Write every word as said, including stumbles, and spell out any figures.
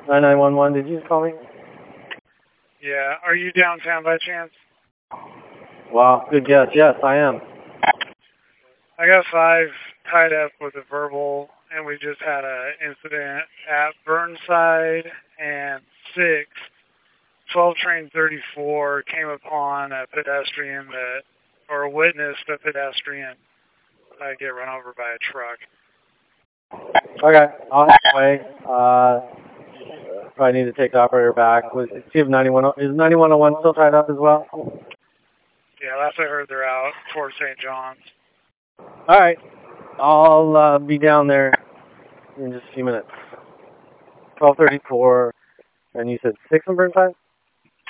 nine nine one one, did you just call me? Yeah, are you downtown by chance? Wow, good guess. Yes, I am. I got five tied up with a verbal, and we just had an incident at Burnside, and six, twelve train thirty-four came upon a pedestrian that, or witnessed a pedestrian uh, get run over by a truck. Okay, I'll head away. Uh, probably need to take the operator back. Was, see if ninety-one, is ninety-one oh one still tied up as well? Yeah, last I heard they're out towards Saint John's. All right, I'll uh, be down there in just a few minutes. twelve thirty-four, and you said six on Burnside?